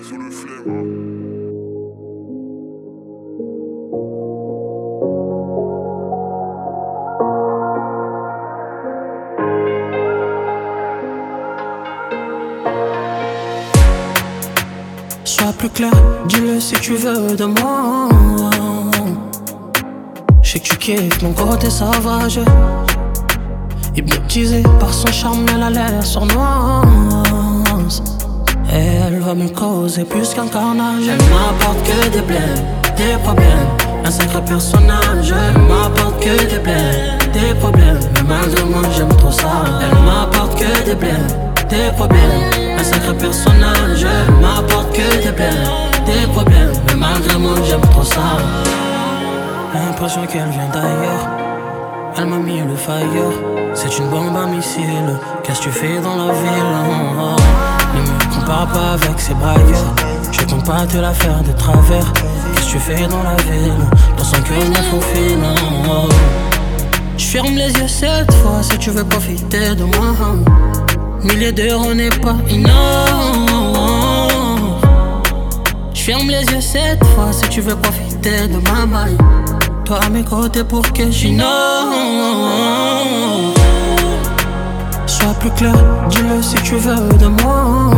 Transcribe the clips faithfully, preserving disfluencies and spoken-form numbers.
sous le flemme. Sois plus clair, dis-le si tu veux de moi. Je sais que tu kiffes mon côté sauvage. Hypnotisé par son charme, elle a l'air sournoise. Et elle va me causer plus qu'un carnage. Elle m'apporte que des blèmes, des problèmes. Un sacré personnage. Elle m'apporte que des blèmes, des problèmes. Mais malgré moi j'aime trop ça. Elle m'apporte que des blèmes, des problèmes. Un sacré personnage. Elle m'apporte que des blèmes, des problèmes. Mais malgré moi j'aime trop ça. L'impression qu'elle vient d'ailleurs. Elle m'a mis le fire. C'est une bombe à missile. Qu'est-ce que tu fais dans la ville? Oh, oh. Ne me compare pas avec ces brailleurs. Je compte pas te la faire de travers. Qu'est-ce que tu fais dans la ville? Dans son cœur me faufile. Oh, oh. Je ferme les yeux cette fois si tu veux profiter de moi. Milliers d'euros n'est pas énorme. Je ferme les yeux cette fois si tu veux profiter de ma maille. Toi à mes côtés pour que j'ignore. Sois plus clair, dis-le si tu veux de moi.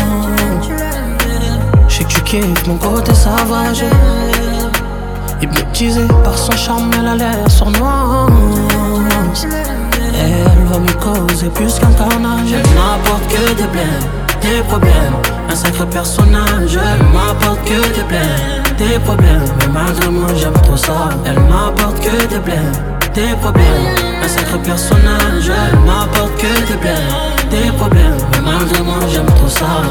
Je sais que tu kiffes mon côté sauvage. Hypnotisé par son charme, elle a l'air sournoise. Et elle va me causer plus qu'un carnage. Elle m'apporte que des blèmes, des problèmes. Un sacré personnage. Elle m'apporte que des blèmes, des problèmes. Mais malgré moi j'aime trop ça. Elle m'apporte que des blèmes, des problèmes. Un sacré personnage. Elle m'apporte que des blèmes, des problèmes. Mais malgré moi j'aime trop ça.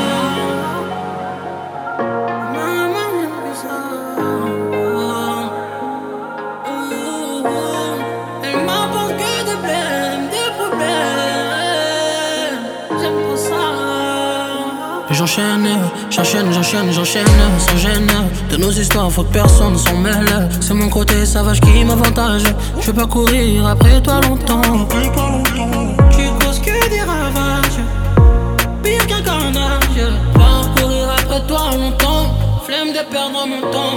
J'enchaîne, j'enchaîne, j'enchaîne, j'enchaîne, sans gêne. De nos histoires, faut que personne s'en mêle. C'est mon côté sauvage qui m'avantage. Je peux pas courir après toi longtemps. Tu causes que des ravages, pire qu'un carnage. Parcourir après toi longtemps, flemme de perdre mon temps.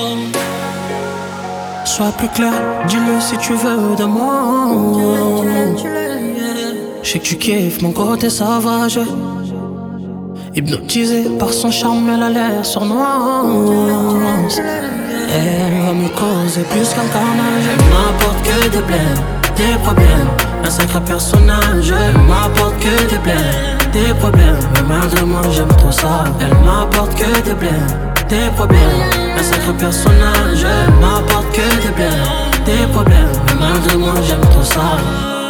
Sois plus clair, dis-le si tu veux de moi. Je sais que tu kiffes mon côté sauvage. Hypnotisé par son charme, elle a l'air sournoise. Elle va me causer plus qu'un carnage. Elle m'apporte que des blèmes, des problèmes. Un sacré personnage. Elle m'apporte que des blèmes, des problèmes. Mais malgré moi j'aime trop ça. Elle m'apporte que des blèmes, des problèmes. Un sacré personnage. Elle m'apporte que des blèmes, des problèmes. Mais malgré moi j'aime trop ça.